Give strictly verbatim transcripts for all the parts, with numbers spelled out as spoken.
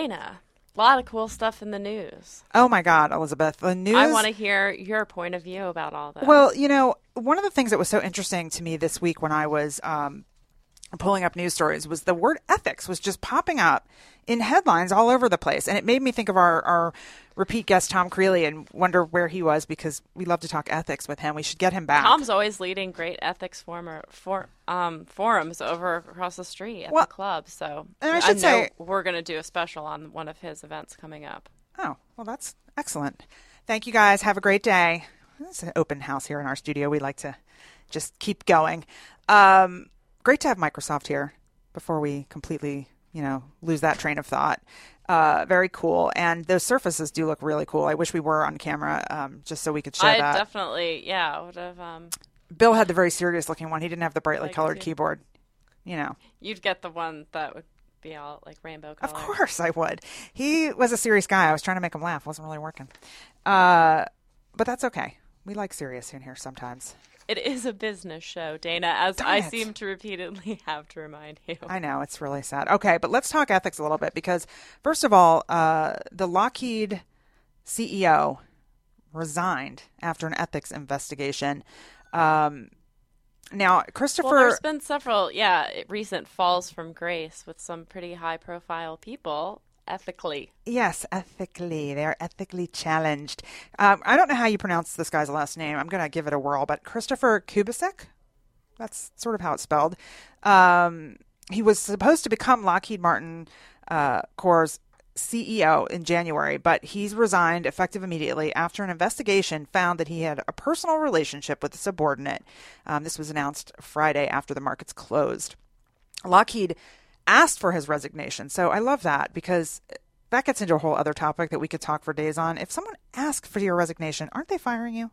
Dana, a lot of cool stuff in the news. Oh, my God, Elizabeth. The news. I want to hear your point of view about all this. Well, you know, one of the things that was so interesting to me this week when I was um, pulling up news stories was the word ethics was just popping up in headlines all over the place. And it made me think of our, our repeat guest, Tom Creeley, and wonder where he was, because we love to talk ethics with him. We should get him back. Tom's always leading great ethics former, for, um, forums over across the street at well, the club. So and I should I know say we're going to do a special on one of his events coming up. Oh, well, that's excellent. Thank you, guys. Have a great day. It's an open house here in our studio. We like to just keep going. Um, great to have Microsoft here before we completely, you know, lose that train of thought. Uh, very cool. And those surfaces do look really cool. I wish we were on camera um, just so we could show I that. definitely, yeah, would have. Um, Bill had the very serious looking one. He didn't have the brightly like colored too. keyboard. You know. You'd get the one that would be all like rainbow color. Of course I would. He was a serious guy. I was trying to make him laugh. It wasn't really working. Uh, but that's okay. We like serious in here sometimes. It is a business show, Dana, as Darn I it. seem to repeatedly have to remind you. I know. It's really sad. Okay, but let's talk ethics a little bit because, first of all, uh, the Lockheed C E O resigned after an ethics investigation. Um, now, Christopher... Well, there's been several, yeah, recent falls from grace with some pretty high-profile people, ethically. Yes, ethically. They are ethically challenged. Um, I don't know how you pronounce this guy's last name. I'm going to give it a whirl, but Christopher Kubasik? That's sort of how it's spelled. Um, he was supposed to become Lockheed Martin uh, Corps' C E O in January, but he's resigned effective immediately after an investigation found that he had a personal relationship with a subordinate. Um, this was announced Friday after the markets closed. Lockheed asked for his resignation. So I love that because that gets into a whole other topic that we could talk for days on. If someone asks for your resignation, aren't they firing you?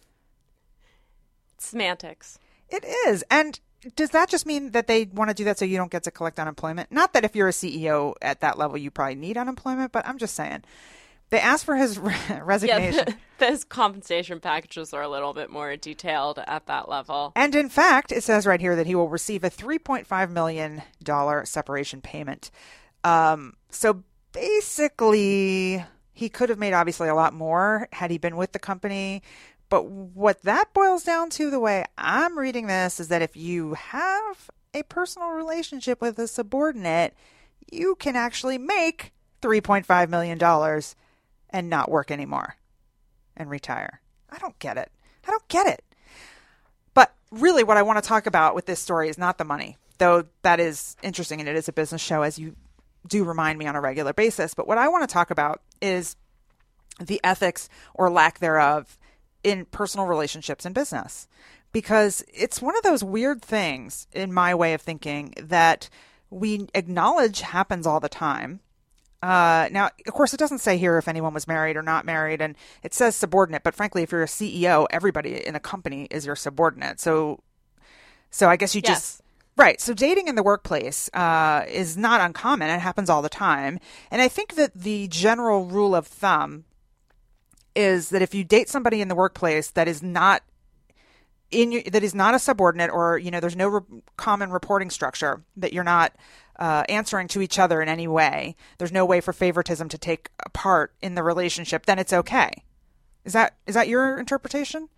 Semantics. It is. And does that just mean that they want to do that so you don't get to collect unemployment? Not that if you're a C E O at that level, you probably need unemployment, but I'm just saying. They asked for his re- resignation. Yeah, those compensation packages are a little bit more detailed at that level. And in fact, it says right here that he will receive a three point five million dollars separation payment. Um, so basically, he could have made obviously a lot more had he been with the company. But what that boils down to, the way I'm reading this, is that if you have a personal relationship with a subordinate, you can actually make three point five million dollars and not work anymore and retire. I don't get it. I don't get it. But really what I want to talk about with this story is not the money, though that is interesting and it is a business show, as you do remind me on a regular basis. But what I want to talk about is the ethics or lack thereof in personal relationships in business, because it's one of those weird things in my way of thinking that we acknowledge happens all the time. Uh, now, of course, it doesn't say here if anyone was married or not married, and it says subordinate. But frankly, if you're a C E O, everybody in a company is your subordinate. So, so I guess you yes. just right. So dating in the workplace uh, is not uncommon. It happens all the time. And I think that the general rule of thumb is that if you date somebody in the workplace that is not in your, that is not a subordinate, or you know, there's no re- common reporting structure, that you're not Uh, answering to each other in any way, there's no way for favoritism to take a part in the relationship, then it's okay. Is that is that your interpretation?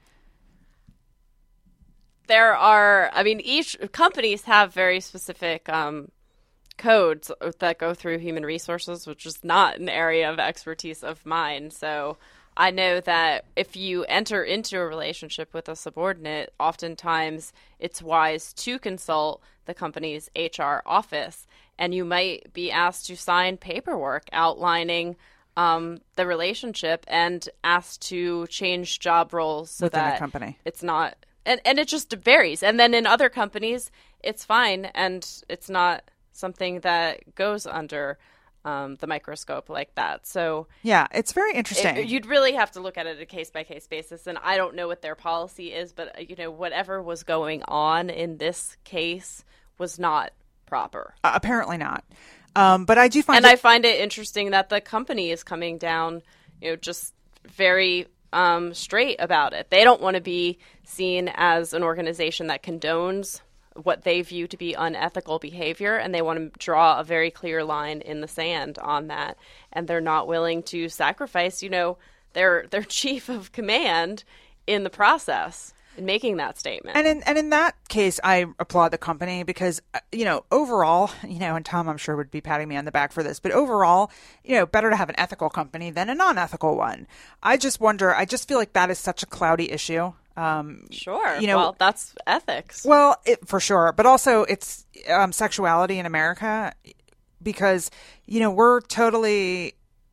There are, I mean, each companies have very specific um, codes that go through human resources, which is not an area of expertise of mine. So I know that if you enter into a relationship with a subordinate, oftentimes it's wise to consult the company's H R office, and you might be asked to sign paperwork outlining um, the relationship and asked to change job roles so within that a company. It's not, and, and it just varies. And then in other companies, it's fine, and it's not something that goes under um, the microscope like that. So yeah, it's very interesting. It, you'd really have to look at it a case by case basis, and I don't know what their policy is, but you know, whatever was going on in this case was not proper. Uh, apparently not. Um, but I do find, and it- I find it interesting that the company is coming down, you know, just very um, straight about it. They don't want to be seen as an organization that condones what they view to be unethical behavior, and they want to draw a very clear line in the sand on that. And they're not willing to sacrifice, you know, their their chief of command in the process in making that statement. And in and in that case, I applaud the company because, you know, overall, you know, and Tom, I'm sure, would be patting me on the back for this, but overall, you know, better to have an ethical company than a non-ethical one. I just wonder, I just feel like that is such a cloudy issue. Um, sure. You know, well, that's ethics. Well, it, for sure. But also it's um, sexuality in America because, you know, we're totally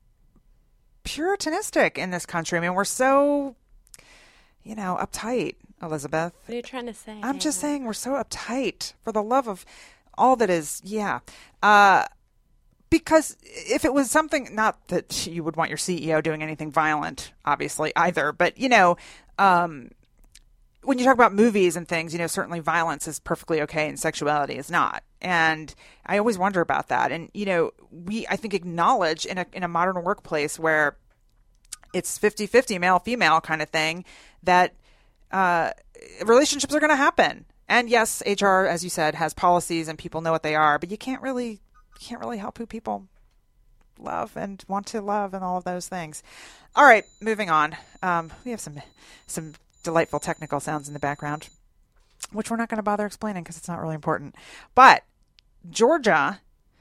puritanistic in this country. I mean, we're so, you know, uptight, Elizabeth. What are you trying to say? I'm just saying we're so uptight for the love of all that is. Yeah. Uh, because if it was something, not that you would want your C E O doing anything violent, obviously, either, but, you know, um, when you talk about movies and things, you know, certainly violence is perfectly okay and sexuality is not. And I always wonder about that. And, you know, we, I think, acknowledge in a, in a modern workplace where it's fifty-fifty male, female kind of thing, that uh, relationships are going to happen. And yes, H R, as you said, has policies and people know what they are, but you can't really, you can't really help who people love and want to love and all of those things. All right, moving on. Um, we have some, some, delightful technical sounds in the background, which we're not going to bother explaining because it's not really important. But Georgia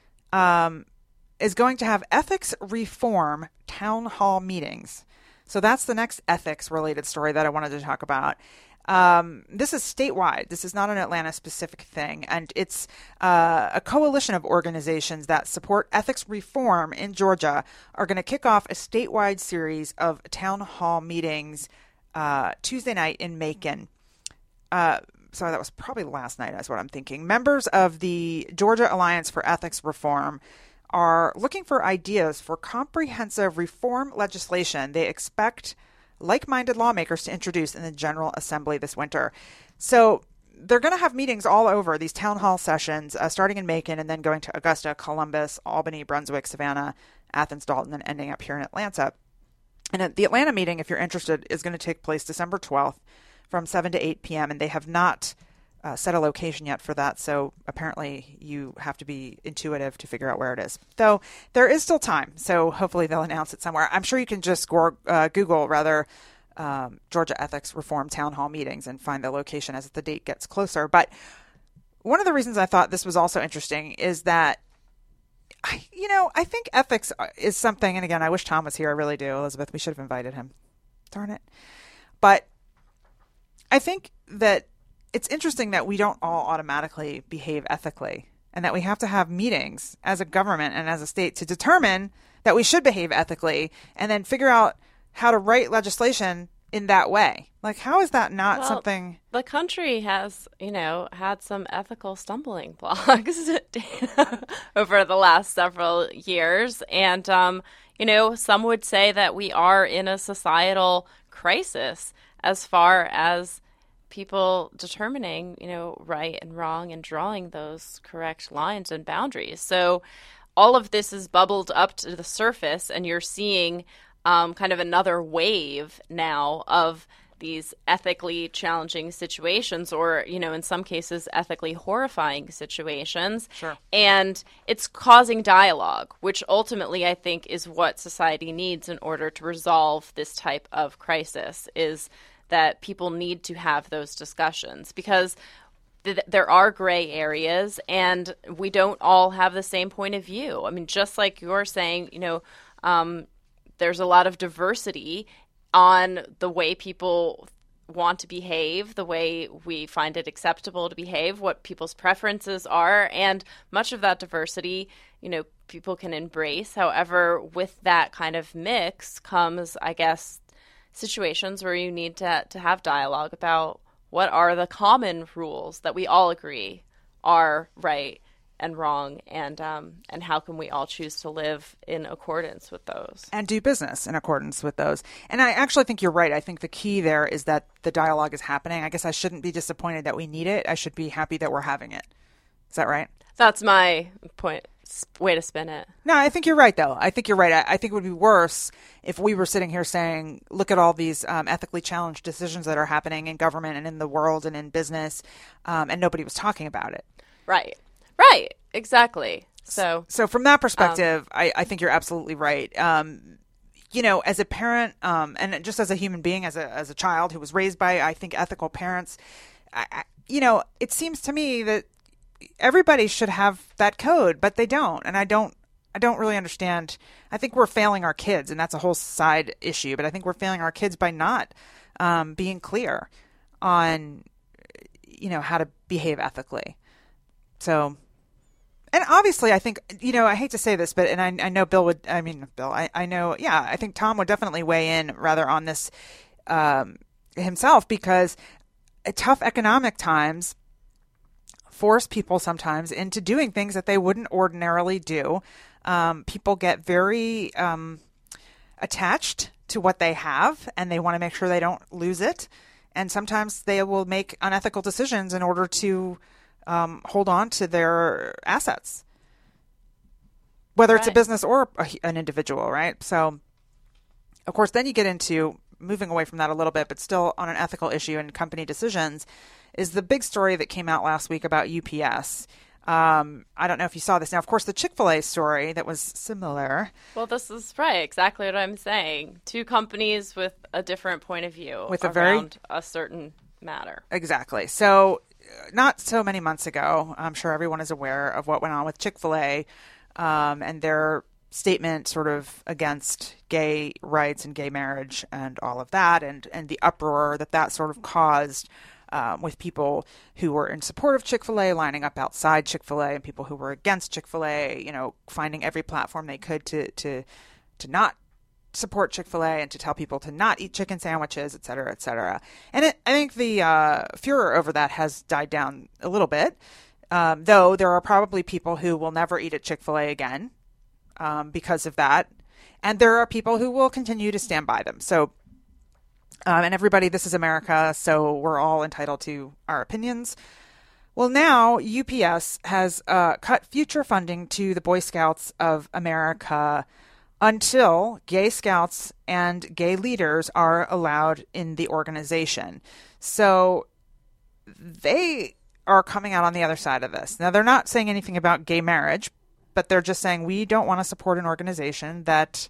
um, is going to have ethics reform town hall meetings. So that's the next ethics related story that I wanted to talk about. Um, this is statewide. This is not an Atlanta specific thing. And it's uh, a coalition of organizations that support ethics reform in Georgia are going to kick off a statewide series of town hall meetings Uh, Tuesday night in Macon. Uh, sorry, that was probably last night, is what I'm thinking. Members of the Georgia Alliance for Ethics Reform are looking for ideas for comprehensive reform legislation they expect like-minded lawmakers to introduce in the General Assembly this winter. So they're going to have meetings all over, these town hall sessions, uh, starting in Macon and then going to Augusta, Columbus, Albany, Brunswick, Savannah, Athens, Dalton, and ending up here in Atlanta. And the Atlanta meeting, if you're interested, is going to take place December twelfth from seven to eight p.m. And they have not uh, set a location yet for that. So apparently you have to be intuitive to figure out where it is. Though there is still time. So hopefully they'll announce it somewhere. I'm sure you can just score, uh, Google rather um, Georgia Ethics Reform Town Hall meetings and find the location as the date gets closer. But one of the reasons I thought this was also interesting is that I, you know, I think ethics is something, and again, I wish Tom was here. I really do. Elizabeth, we should have invited him. Darn it. But I think that it's interesting that we don't all automatically behave ethically and that we have to have meetings as a government and as a state to determine that we should behave ethically and then figure out how to write legislation in that way. Like, how is that not well, something? The country has, you know, had some ethical stumbling blocks over the last several years. And, um, you know, some would say that we are in a societal crisis as far as people determining, you know, right and wrong and drawing those correct lines and boundaries. So all of this is bubbled up to the surface, and you're seeing um, kind of another wave now of these ethically challenging situations, or, you know, in some cases, ethically horrifying situations. Sure. And it's causing dialogue, which ultimately I think is what society needs in order to resolve this type of crisis, is that people need to have those discussions, because th- there are gray areas and we don't all have the same point of view. I mean, just like you're saying, you know, um, there's a lot of diversity on the way people want to behave, the way we find it acceptable to behave, what people's preferences are, and much of that diversity, you know, people can embrace. However, with that kind of mix comes, I guess, situations where you need to to have dialogue about what are the common rules that we all agree are right and wrong, and um, and how can we all choose to live in accordance with those and do business in accordance with those. And I actually think you're right. I think the key there is that the dialogue is happening. I guess I shouldn't be disappointed that we need it. I should be happy that we're having it. Is that right? That's my point way to spin it. No, I think you're right, though. I think you're right. I, I think it would be worse if we were sitting here saying, look at all these um, ethically challenged decisions that are happening in government and in the world and in business, um, and nobody was talking about it. Right. Right. Exactly. So, so from that perspective, um, I, I think you're absolutely right. Um, you know, as a parent, um, and just as a human being, as a as a child who was raised by, I think, ethical parents, I, I, you know, it seems to me that everybody should have that code, but they don't, and I don't. I don't really understand. I think we're failing our kids, and that's a whole side issue. But I think we're failing our kids by not um, being clear on, you know, how to behave ethically. So. And obviously, I think, you know, I hate to say this, but, and I, I know Bill would, I mean, Bill, I, I know, yeah, I think Tom would definitely weigh in rather on this um, himself, because tough economic times force people sometimes into doing things that they wouldn't ordinarily do. Um, people get very um, attached to what they have, and they want to make sure they don't lose it. And sometimes they will make unethical decisions in order to Um, hold on to their assets, whether it's right. a business or a, an individual, right? So, of course, then you get into moving away from that a little bit, but still on an ethical issue and company decisions, is the big story that came out last week about U P S. Um, I don't know if you saw this. Now, of course, the Chick-fil-A story that was similar. Well, this is right. Exactly what I'm saying. Two companies with a different point of view with a around very, a certain matter. Exactly. So, not so many months ago, I'm sure everyone is aware of what went on with Chick-fil-A um, and their statement sort of against gay rights and gay marriage and all of that, and, and the uproar that that sort of caused um, with people who were in support of Chick-fil-A lining up outside Chick-fil-A and people who were against Chick-fil-A, you know, finding every platform they could to to to not support Chick-fil-A and to tell people to not eat chicken sandwiches, et cetera, et cetera. And it, I think the uh, furor over that has died down a little bit, um, though there are probably people who will never eat at Chick-fil-A again um, because of that. And there are people who will continue to stand by them. So, um, and everybody, this is America, so we're all entitled to our opinions. Well, now U P S has uh, cut future funding to the Boy Scouts of America until gay scouts and gay leaders are allowed in the organization. So they are coming out on the other side of this. Now, they're not saying anything about gay marriage, but they're just saying we don't want to support an organization that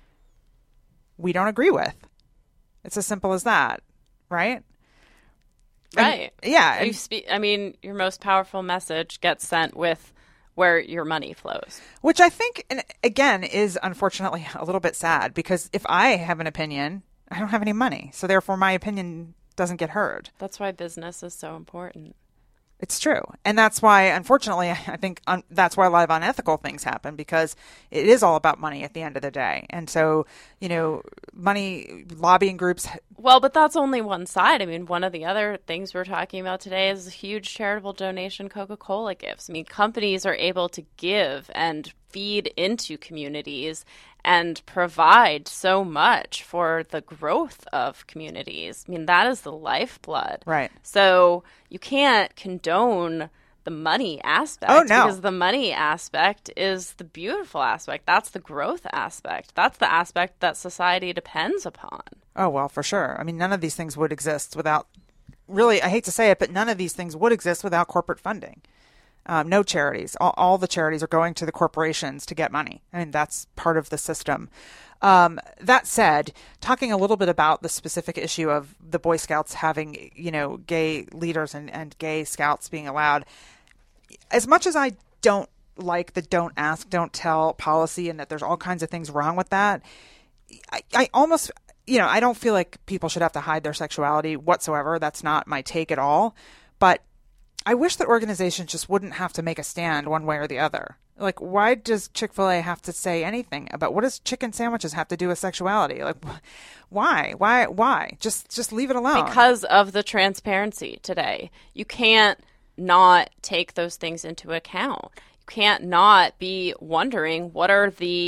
we don't agree with. It's as simple as that, right? Right. And, yeah. You spe- I mean, your most powerful message gets sent with where your money flows. Which I think, and again, is unfortunately a little bit sad, because if I have an opinion, I don't have any money. So therefore, my opinion doesn't get heard. That's why business is so important. It's true. And that's why, unfortunately, I think un- that's why a lot of unethical things happen, because it is all about money at the end of the day. And so, you know, money, lobbying groups. Well, but that's only one side. I mean, one of the other things we're talking about today is a huge charitable donation Coca-Cola gives. I mean, companies are able to give and feed into communities and provide so much for the growth of communities. I mean, that is the lifeblood. Right. So you can't condone the money aspect. Oh, no. Because the money aspect is the beautiful aspect. That's the growth aspect. That's the aspect that society depends upon. Oh, well, for sure. I mean, none of these things would exist without, really, I hate to say it, but none of these things would exist without corporate funding. Um, no charities. All, all the charities are going to the corporations to get money. I mean, that's part of the system. Um, that said, talking a little bit about the specific issue of the Boy Scouts having, you know, gay leaders and, and gay scouts being allowed, as much as I don't like the don't ask, don't tell policy and that there's all kinds of things wrong with that, I, I almost, you know, I don't feel like people should have to hide their sexuality whatsoever. That's not my take at all. But I wish that organizations just wouldn't have to make a stand one way or the other. Like, why does Chick-fil-A have to say anything about, what does chicken sandwiches have to do with sexuality? Like, why? Why? Why? Just just leave it alone. Because of the transparency today. You can't not take those things into account. You can't not be wondering, what are the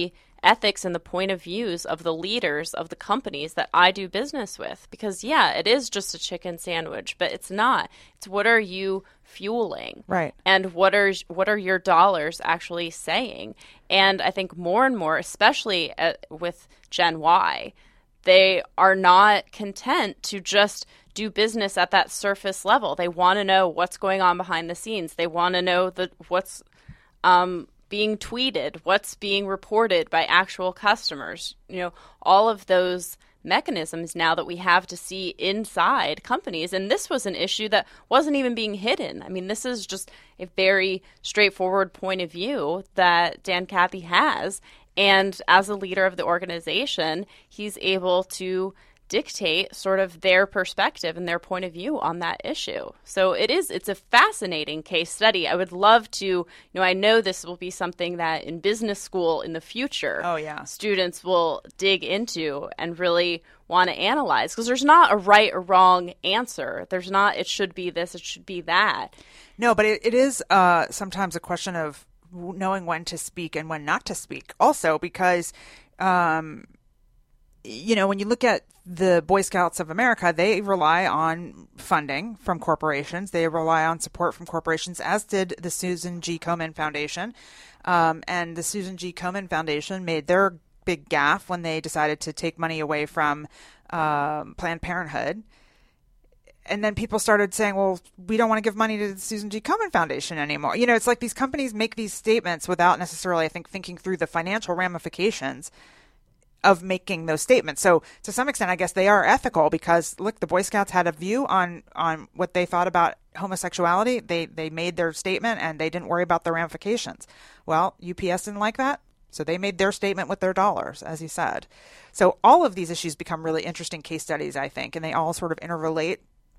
ethics and the point of views of the leaders of the companies that I do business with. Because, yeah, it is just a chicken sandwich, but it's not. It's what are you fueling? Right. And what are what are your dollars actually saying? And I think more and more, especially at, with Gen Y, they are not content to just do business at that surface level. They want to know what's going on behind the scenes. They want to know the, what's um, being tweeted, what's being reported by actual customers. You know, all of those mechanisms now that we have to see inside companies. And this was an issue that wasn't even being hidden. I mean, this is just a very straightforward point of view that Dan Cathy has. And as a leader of the organization, he's able to dictate sort of their perspective and their point of view on that issue. So it is, it's a fascinating case study. I would love to, you know, I know this will be something that in business school in the future, oh yeah, students will dig into and really want to analyze, because there's not a right or wrong answer. There's not, it should be this, it should be that. No, but it, it is uh, sometimes a question of knowing when to speak and when not to speak also, because, um, you know, when you look at the Boy Scouts of America, they rely on funding from corporations. They rely on support from corporations, as did the Susan G. Komen Foundation. Um, and the Susan G. Komen Foundation made their big gaffe when they decided to take money away from um, Planned Parenthood. And then people started saying, well, we don't want to give money to the Susan G. Komen Foundation anymore. You know, it's like these companies make these statements without necessarily, I think, thinking through the financial ramifications of making those statements. So to some extent, I guess they are ethical because, look, the Boy Scouts had a view on, on what they thought about homosexuality. They they made their statement and they didn't worry about the ramifications. Well, U P S didn't like that. So they made their statement with their dollars, as you said. So all of these issues become really interesting case studies, I think, and they all sort of interrelate.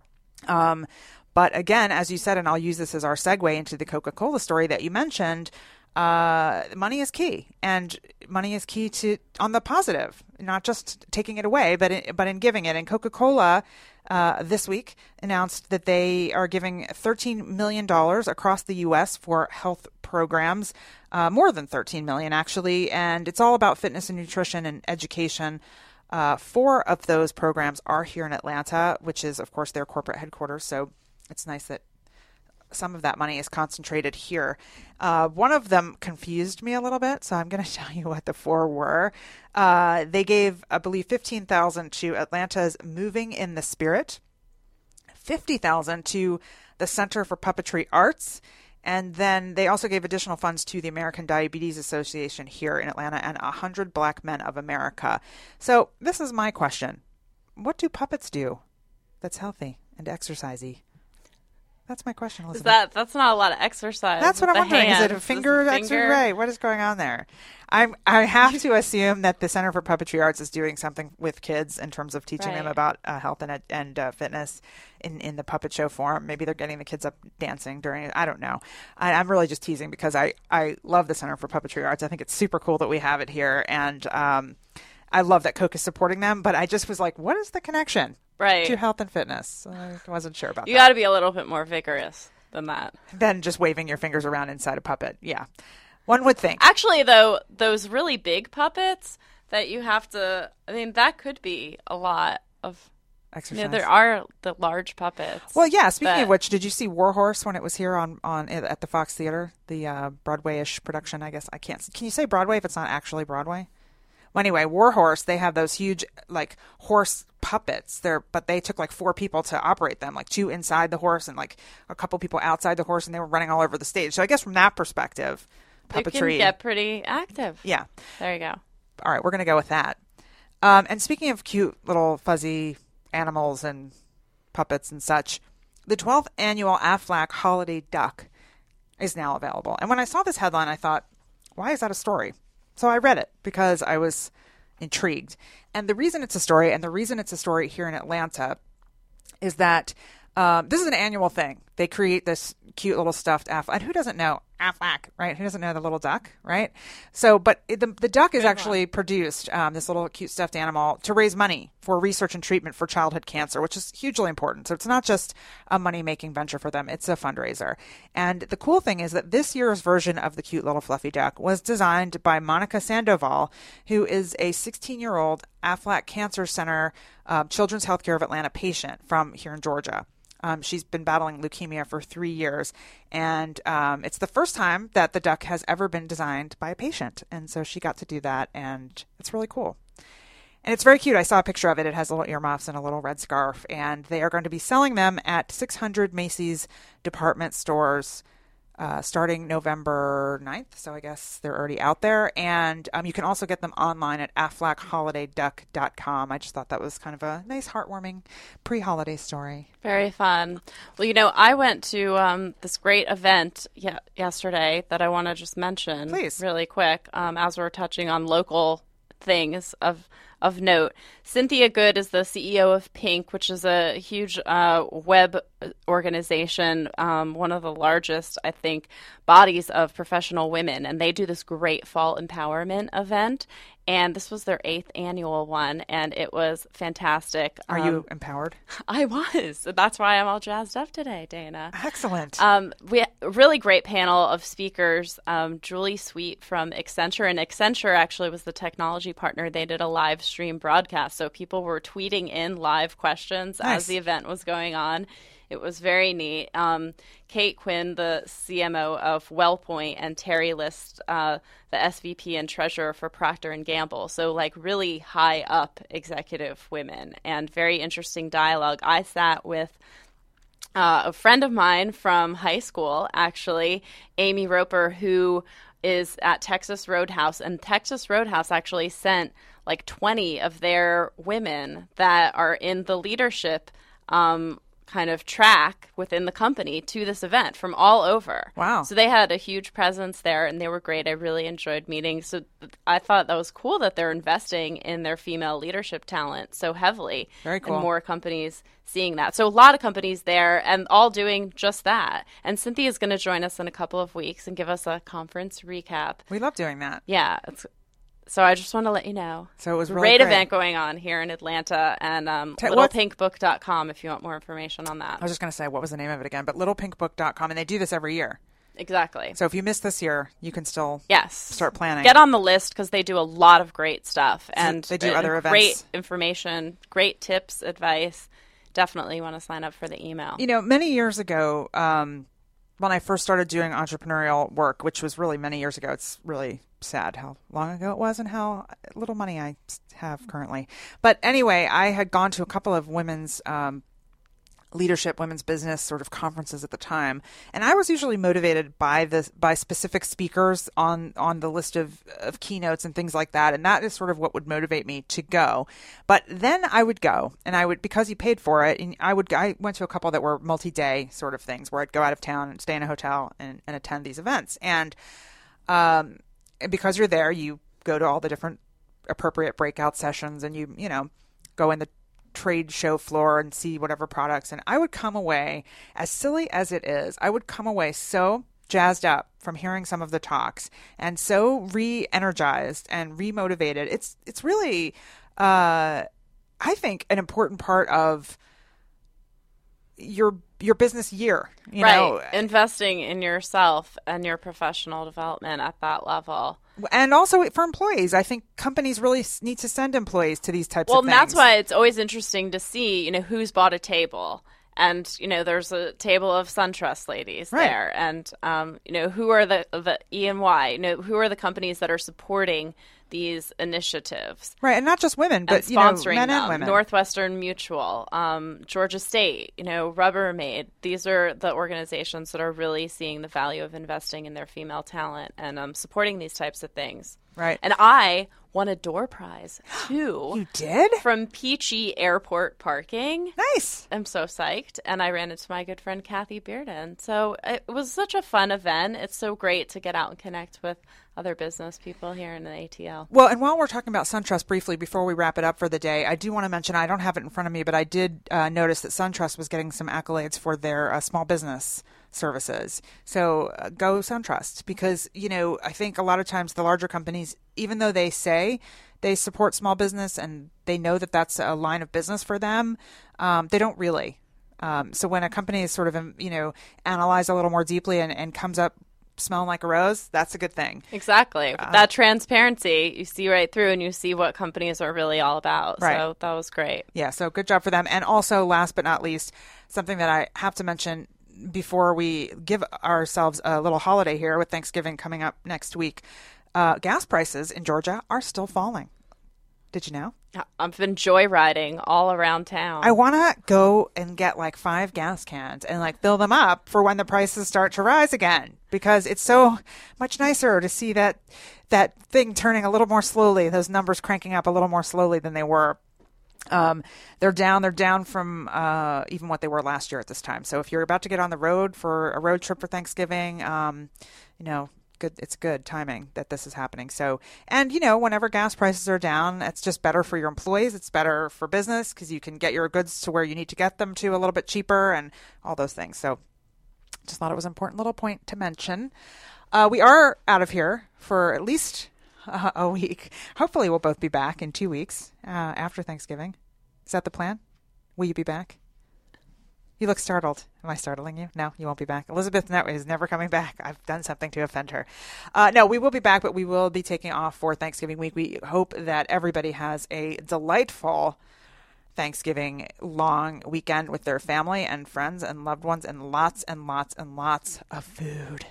Um, but again, as you said, and I'll use this as our segue into the Coca-Cola story that you mentioned, uh, money is key, and money is key to on the positive, not just taking it away, but in, but in giving it. And Coca-Cola uh, this week announced that they are giving thirteen million dollars across the U S for health programs, uh, more than thirteen million dollars actually, and it's all about fitness and nutrition and education. Uh, four of those programs are here in Atlanta, which is, of course, their corporate headquarters. So it's nice that some of that money is concentrated here. Uh, one of them confused me a little bit, so I'm going to tell you what the four were. Uh, they gave, I believe, fifteen thousand dollars to Atlanta's Moving in the Spirit, fifty thousand dollars to the Center for Puppetry Arts, and then they also gave additional funds to the American Diabetes Association here in Atlanta and one hundred Black Men of America. So this is my question. What do puppets do that's healthy and exercisey? That's my question, Elizabeth. Is that, that's not a lot of exercise. That's what I'm wondering. Hands. Is it a finger Is it exercise? finger? Right. What is going on there? I'm, I have to assume that the Center for Puppetry Arts is doing something with kids in terms of teaching Right. them about uh, health and and uh, fitness in, in the puppet show form. Maybe they're getting the kids up dancing during it. I don't know. I, I'm really just teasing because I, I love the Center for Puppetry Arts. I think it's super cool that we have it here. And um, I love that Coke is supporting them. But I just was like, what is the connection Right. to health and fitness? I wasn't sure about You that. got to be a little bit more vigorous than that. Than just waving your fingers around inside a puppet. Yeah. One would think. Actually, though, those really big puppets that you have to, I mean, that could be a lot of Exercise. You know, there are the large puppets. Well, yeah. Speaking that, of which, did you see Warhorse when it was here on, on at the Fox Theater, the uh, Broadway-ish production? I guess I can't. Can you say Broadway if it's not actually Broadway? Well, anyway, Warhorse. They have those huge like horse puppets. There, but they took like four people to operate them, like two inside the horse and like a couple people outside the horse, and they were running all over the stage. So I guess from that perspective, puppetry you can get pretty active. Yeah. There you go. All right, we're gonna go with that. Um, and speaking of cute little fuzzy animals and puppets and such, the twelfth annual Aflac Holiday Duck is now available. And when I saw this headline, I thought, why is that a story? So I read it because I was intrigued. And the reason it's a story, and the reason it's a story here in Atlanta, is that um, this is an annual thing. They create this cute little stuffed Aflac. And who doesn't know Aflac, right? Who doesn't know the little duck, right? So, but it, the, the duck is actually produced, um, this little cute stuffed animal, to raise money for research and treatment for childhood cancer, which is hugely important. So it's not just a money-making venture for them. It's a fundraiser. And the cool thing is that this year's version of the cute little fluffy duck was designed by Monica Sandoval, who is a sixteen-year-old Aflac Cancer Center uh, Children's Healthcare of Atlanta patient from here in Georgia. Um, she's been battling leukemia for three years, and um, it's the first time that the duck has ever been designed by a patient. And so she got to do that, and it's really cool. And it's very cute. I saw a picture of it. It has little earmuffs and a little red scarf, and they are going to be selling them at six hundred Macy's department stores uh, starting November ninth. So I guess they're already out there. And um, you can also get them online at aflac holiday duck dot com. I just thought that was kind of a nice, heartwarming pre-holiday story. Very fun. Well, you know, I went to um, this great event y- yesterday that I want to just mention Please. really quick um, as we're touching on local things of of note. Cynthia Good is the C E O of Pink, which is a huge uh, web organization, um, one of the largest, I think, bodies of professional women. And they do this great fall empowerment event. And this was their eighth annual one, and it was fantastic. Are um, you empowered? I was. That's why I'm all jazzed up today, Dana. Excellent. Um, we had a really great panel of speakers. Um, Julie Sweet from Accenture, and Accenture actually was the technology partner. They did a live stream broadcast, so people were tweeting in live questions Nice. as the event was going on. It was very neat. Um, Kate Quinn, the C M O of WellPoint, and Terry List, uh, the S V P and treasurer for Procter and Gamble. So, like, really high up executive women, and very interesting dialogue. I sat with uh, a friend of mine from high school, actually, Amy Roper, who is at Texas Roadhouse, and Texas Roadhouse actually sent like twenty of their women that are in the leadership um, kind of track within the company to this event from all over. Wow. So they had a huge presence there, and they were great. I really enjoyed meeting. So I thought that was cool that they're investing in their female leadership talent so heavily. Very cool. And more companies seeing that. So a lot of companies there, and all doing just that. And Cynthia is going to join us in a couple of weeks and give us a conference recap. We love doing that. Yeah. It's, so I just want to let you know. So it was really great, great event going on here in Atlanta, and um, Ta- little pink book dot com if you want more information on that. I was just going to say, what was the name of it again? But little pink book dot com, and they do this every year. Exactly. So if you missed this year, you can still yes. start planning. Get on the list because they do a lot of great stuff. And they do and other great events. information, great tips, advice. Definitely want to sign up for the email. You know, many years ago, um, when I first started doing entrepreneurial work, which was really many years ago, it's really sad how long ago it was and how little money I have currently. But anyway, I had gone to a couple of women's um, leadership, women's business sort of conferences at the time, and I was usually motivated by the by specific speakers on on the list of, of keynotes and things like that, and that is sort of what would motivate me to go. But then I would go, and I would, because you paid for it, and I would I went to a couple that were multi-day sort of things where I'd go out of town and stay in a hotel and, and attend these events, and um. And because you're there, you go to all the different appropriate breakout sessions, and you, you know, go in the trade show floor and see whatever products. And I would come away, as silly as it is, I would come away so jazzed up from hearing some of the talks and so re-energized and re-motivated. It's, it's really, uh, I think, an important part of your your business year, you right. know, investing in yourself and your professional development at that level. And also for employees, I think companies really need to send employees to these types well, of things. Well, and that's why it's always interesting to see, you know, who's bought a table. And, you know, there's a table of SunTrust ladies right. there. And, um, you know, who are the, the E and Y, you know, who are the companies that are supporting these initiatives? Right. And not just women, but, you know, men and women. Northwestern Mutual, um, Georgia State, you know, Rubbermaid. These are the organizations that are really seeing the value of investing in their female talent and um, supporting these types of things. Right. And I won a door prize, too. You did? From Peachy Airport Parking. Nice. I'm so psyched. And I ran into my good friend, Kathy Bearden. So it was such a fun event. It's so great to get out and connect with other business people here in the A T L. Well, and while we're talking about SunTrust briefly, before we wrap it up for the day, I do want to mention, I don't have it in front of me, but I did uh, notice that SunTrust was getting some accolades for their uh, small business services. So uh, go SunTrust, because, you know, I think a lot of times the larger companies, even though they say they support small business and they know that that's a line of business for them, um, they don't really. Um, so when a company is sort of, um, you know, analyzed a little more deeply and, and comes up smelling like a rose, that's a good thing. Exactly. Uh, that transparency, you see right through and you see what companies are really all about. Right. So that was great. Yeah, so good job for them. And also, last but not least, something that I have to mention before we give ourselves a little holiday here with Thanksgiving coming up next week, uh, gas prices in Georgia are still falling. Did you know? I've been joyriding all around town. I want to go and get like five gas cans and like fill them up for when the prices start to rise again, because it's so much nicer to see that that thing turning a little more slowly, those numbers cranking up a little more slowly than they were. Um, they're down. They're down from uh, even what they were last year at this time. So if you're about to get on the road for a road trip for Thanksgiving, um, you know, good. It's good timing that this is happening. So, and you know, whenever gas prices are down, it's just better for your employees. It's better for business because you can get your goods to where you need to get them to a little bit cheaper and all those things. So, just thought it was an important little point to mention. Uh, we are out of here for at least uh, a week. Hopefully, we'll both be back in two weeks uh, after Thanksgiving. Is that the plan? Will you be back? You look startled. Am I startling you? No, you won't be back. Elizabeth no, is never coming back. I've done something to offend her. Uh, no, we will be back, but we will be taking off for Thanksgiving week. We hope that everybody has a delightful Thanksgiving long weekend with their family and friends and loved ones, and lots and lots and lots of food.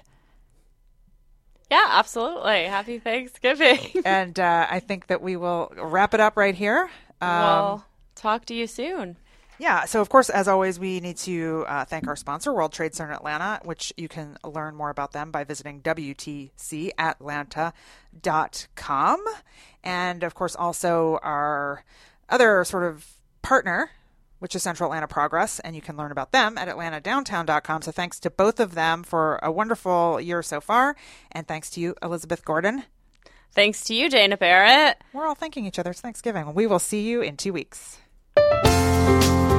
Yeah, absolutely. Happy Thanksgiving. And uh, I think that we will wrap it up right here. Um, We'll talk to you soon. Yeah. So, of course, as always, we need to uh, thank our sponsor, World Trade Center Atlanta, which you can learn more about them by visiting W T C Atlanta dot com. And, of course, also our other sort of partner, which is Central Atlanta Progress, and you can learn about them at Atlanta Downtown dot com. So thanks to both of them for a wonderful year so far. And thanks to you, Elizabeth Gordon. Thanks to you, Dana Barrett. We're all thanking each other. It's Thanksgiving. We will see you in two weeks.